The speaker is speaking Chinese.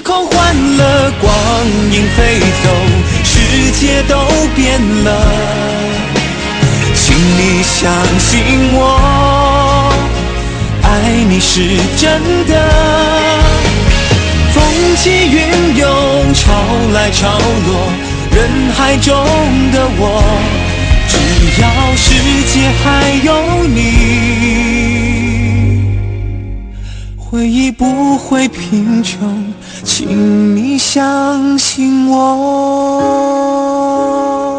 空换了，光阴飞走，世界都变了。请你相信我，爱你是真的。风起云涌，潮来潮落，人海中的我，只要世界还有你，回忆不会贫穷，请你相信我。